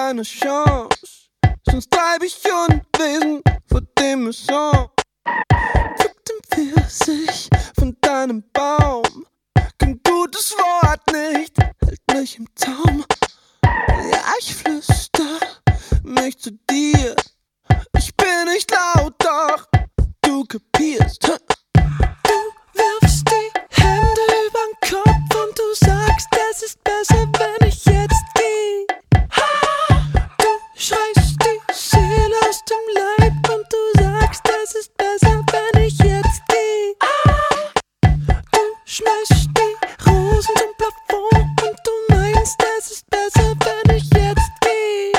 keine Chance, sonst treib ich Unwesen vor dem Son. Pflückt den Pfirsich von deinem Baum, kein gutes Wort nicht, hält mich im Zaum. Ja, ich flüster mich zu dir, ich bin nicht laut, doch du kapierst. Du wirfst die Hände übern Kopf und du sagst, es ist besser, wenn ich jetzt geh. Du schreist die Seele aus dem Leib und du sagst, es ist besser, wenn ich jetzt geh. Du schmeißt die Rosen zum Plafond und du meinst, es ist besser, wenn ich jetzt geh.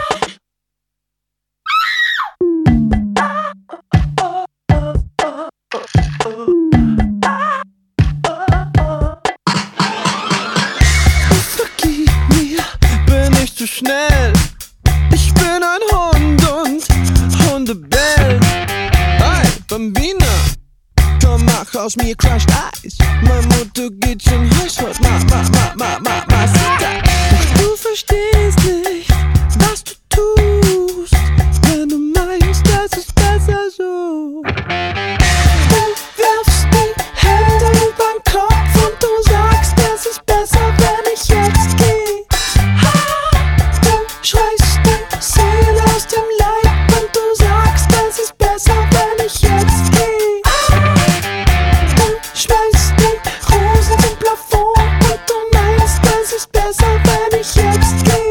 Vergib mir, bin ich zu schnell. Ich bin ein Hund und Hunde bellen. Hey, Bambina, komm, mach aus mir Crushed Eis. Mein Motto geht schon heiß fort, doch du verstehst nicht, was du tust, wenn du meinst, das ist besser so. Du wirfst die Hände übern Kopf und du sagst, es ist besser, wenn ich jetzt geh. Du schreist die Seele aus dem Leib und du sagst, es ist besser, wenn ich jetzt geh. Du schmeißt die Rosen zum Plafond und du meinst, es ist besser, wenn ich jetzt geh.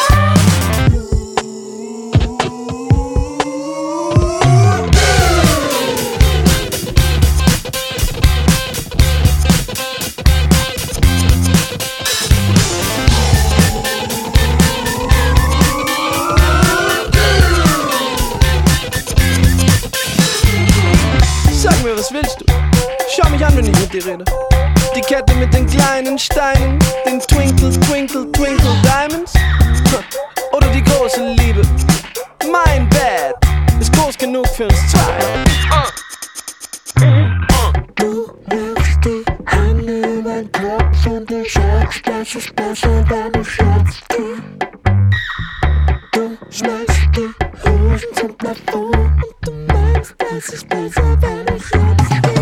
Sag mir, was willst du? Schau mich an, wenn ich mit dir rede. Die Kette mit den kleinen Steinen, den Twinkle, Twinkle, Twinkle Diamonds? Oder die große Liebe? Mein Bett ist groß genug für uns zwei. Du wirfst die Hände über den Kopf und du sagst, das ist besser, wenn ich jetzt geh. Du schmeißt die Rosen zum Plafond und du meinst, das ist besser, wenn ich jetzt geh.